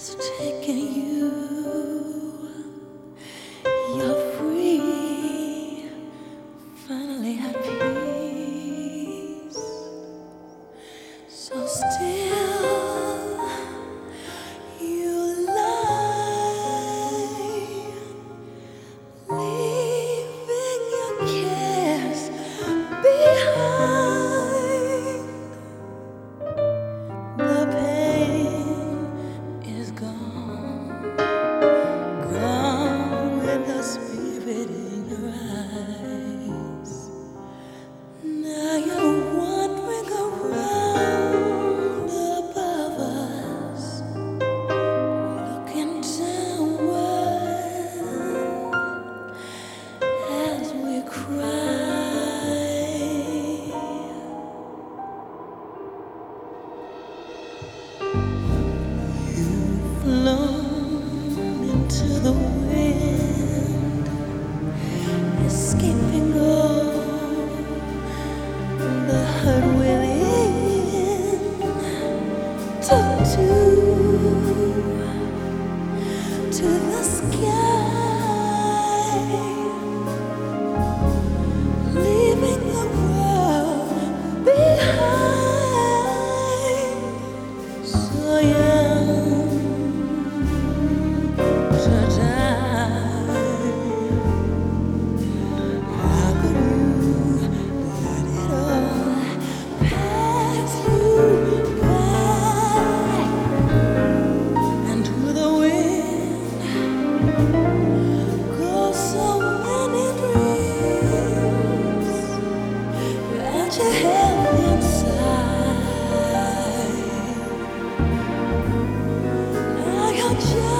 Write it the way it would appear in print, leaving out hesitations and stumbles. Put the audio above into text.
It's taking you. You're free, finally at peace. So still you lie, leaving your cares behind. The pain is gone, gone with the spirit in your eyes. Now you're wandering around above us, looking downward as we cry. Flown into the wind, escaping all the hurt within. Took to the sky, leaving the world behind. So young to die. How could you let it all pass you by? And to the wind go so many dreams that you held inside. Now you're just